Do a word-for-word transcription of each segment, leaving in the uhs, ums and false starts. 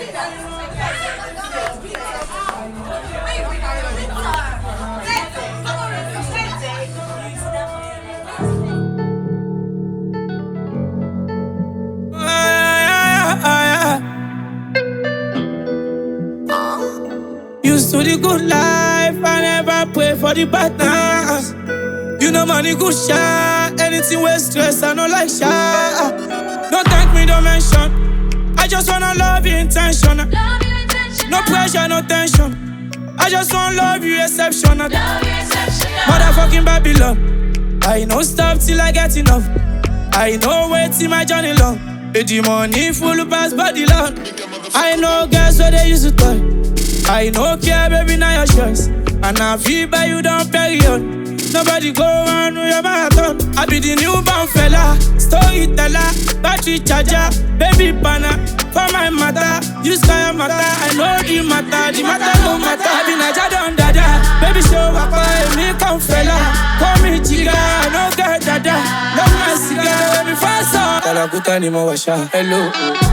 Used to the good life, I never pray for the bad times. You know money good shot, anything with stress, I no like shot. Don't thank me, don't mention. I just wanna love you intentional. No pressure, no tension. I just wanna love you exceptional. Motherfucking Babylon. I no stop till I get enough. I know wait till my journey long. The money full pass body long. I know girls where they used to toy. I no care, baby, now your choice. And I feel by you down period. Nobody go on with your marathon. I be the newborn fella, storyteller, battery charger, baby banner. For my matter, you sky matter. I know the matter, the matter no matter. I be Naja don dada, baby show up, me come fella. Call me chica, no girl dada. Love my cigar, baby fast on. Tala kuta ni mo washa, hello.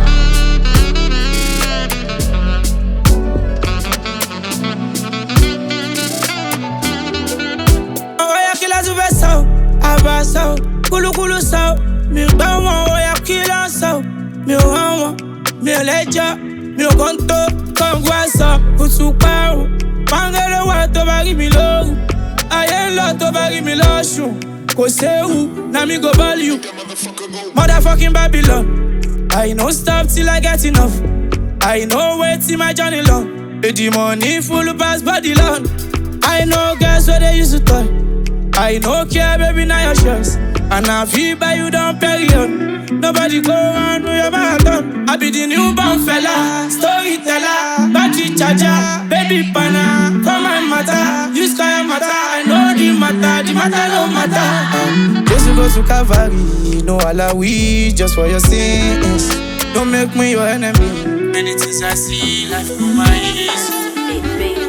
So, kulu kulu so, mi gba wọn oya kila so, mi ò hàn wọn, mi ò lẹ́jọ́, mi ò kọ́ńtò, kọ́ńgù àṣọ, kùtù parun, pàǹgẹ́lẹ́ wà tó bá rí mi lóru, ayé ń lọ tó bá rí mi lọ́sùn, kò séwu, na mi go ball you, motherfucking Babylon. I no stop till I get enough, I no wait till my journey long, the money full pass body long, I know girls where they used to toy. I no care, baby, now your choice. And I feel by you down period. Nobody go on with your marathon. I be the newborn fella, storyteller, battery charger, baby banner. For my matter, you sky matter. I know the matter, the matter no matter. Just to go to Calvary, no alawi, just for your sins. Don't make me your enemy. Many things I see, life through my eyes.